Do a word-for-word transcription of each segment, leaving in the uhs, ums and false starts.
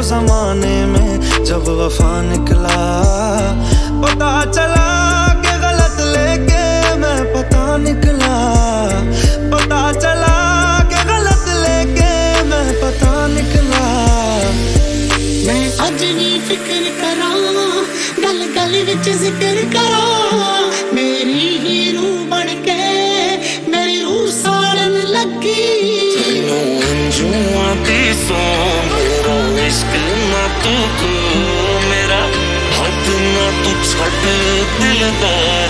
जमाने में जब वफा निकला, पता चला कि गलत लेके मैं पता निकला, पता चला कि गलत लेके मैं पता निकला। मैं अज भी फिक्र करा, गल गल विच जिक्र करा, मेरी ही रूह बन के मेरी रूह साड़न लगी। जुआ दी सो मेरा इश्क ना तू को, मेरा हाथ ना तू छड़ दिलदार।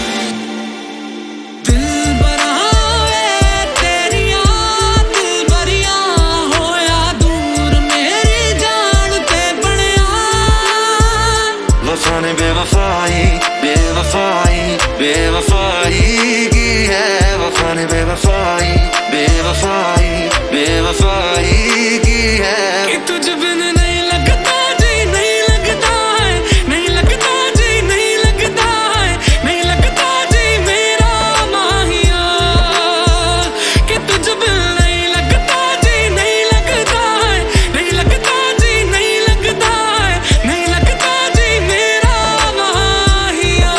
वफा ने बेवफाई बेवफाई बेवफाई की है, वफा ने बेवफाई बेवफाई बेवफाई की है। कि तुझ बिन नहीं लगता जी, नहीं लगता है, नहीं लगता जी, नहीं लगता है, नहीं लगता जी मेरा माहिया। कि तुझ बिन नहीं लगता जी, नहीं लगता है, नहीं लगता जी, नहीं लगता है, नहीं लगता जी मेरा माहिया।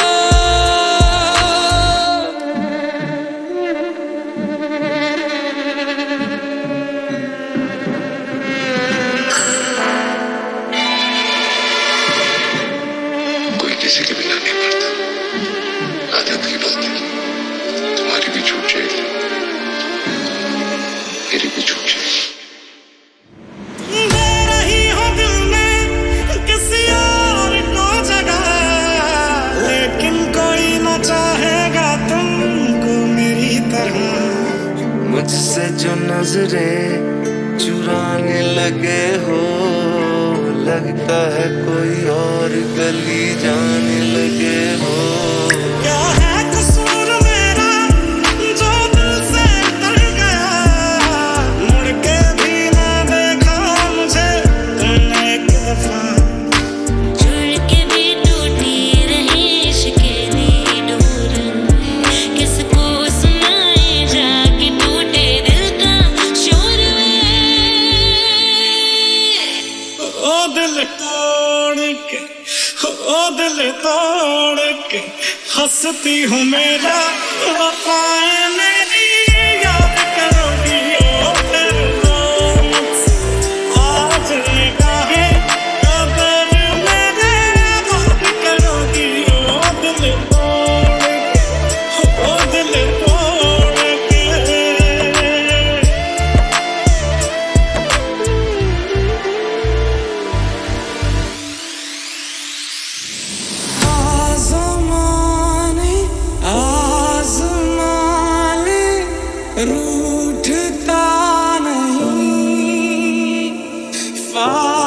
किसी के बिना नहीं मरता, आदत की बात है। तुम्हारी भी छूट जाएगी, मेरी भी छूट जाएगी। दे रही हो दिल में किसी और को जगह, लेकिन कोई न चाहेगा तुमको मेरी तरह। मुझसे जो नजरें चुराने लगे हो, लगता है कोई और गली जाने लगे हो। क्या है कसूर मेरा जो दिल से उतर गया, मुड़ के भी ना देखा मुझे तुमने एक दफा। जुड़ के भी टूटी रही इश्क़े दी डोर, किसको सुनाए जाके टूटे दिल का शोर वे। ओ दिल तोड़ के, ओ दिल तोड़ के हंसती हूँ मेरा वफाएं मेरी याद करोगी। ओ फिर तो मुझसे आज निगाहें कदर मेरे बात करोगी। ओ दिल तोड़ के, ओ दिल तोड़ के। आज़माने आज़माने रूठता नहीं।